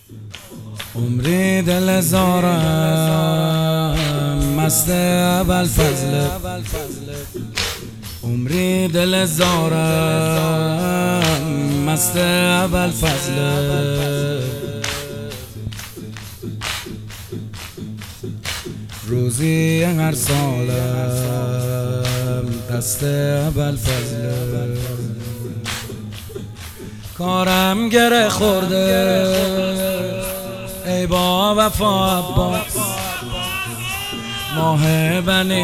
عمری دل زارم مست ابوالفضل، عمری دل زارم مست ابوالفضل. روزی هر سالم دست ابوالفضل. کارم گره خورده ای با وفا عباس، ماه بنی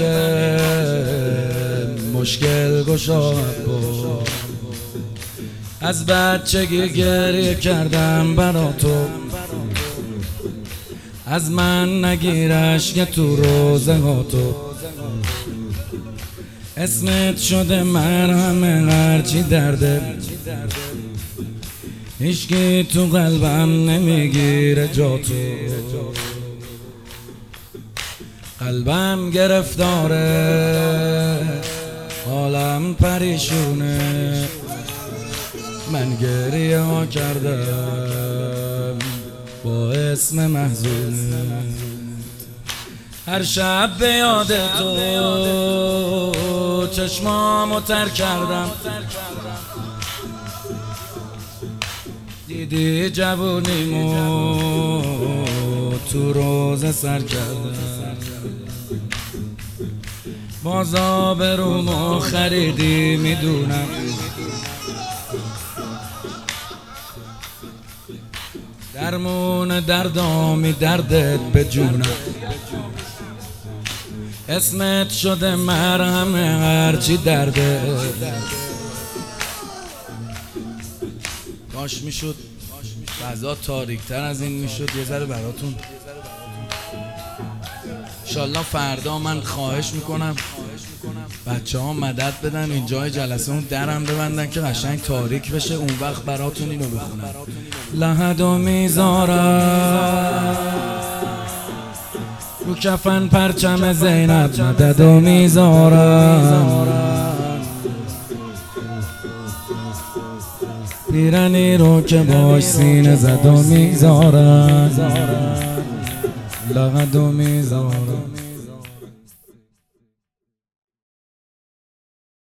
هاشم مشکل گشا عباس. از بچگی گریه کردم برا تو، از من نگیرش که تو روزه ها تو. اسمت شده مرهم هرچی درده، هیچکی تو قلبم نمیگیره جا تو. قلبم گرفتاره حالم پریشونه، من گریه ها کردم با اسم محزونه. هر شب به یاد تو چشمامو تر کردم، دیدی جوونیمو تو روز سر کردم. باز آبرومو خریدی میدونم، درمون دردامی دردت به جونم. اسمت شده مرهم هرچی درده. کاش میشد فضا تاریک‌تر از این میشد یه ذره براتون. انشالله فردا من خواهش میکنم بچه ها مدد بدن اینجای جلسه اون درم ببندن که قشنگ تاریک بشه، اون وقت براتون اینو بخونم. لحدو میذارم رو کفن پرچم زینب، مددو میذارم پیرنی رو که باش سینه زدو میذارم، لحدو میذارم.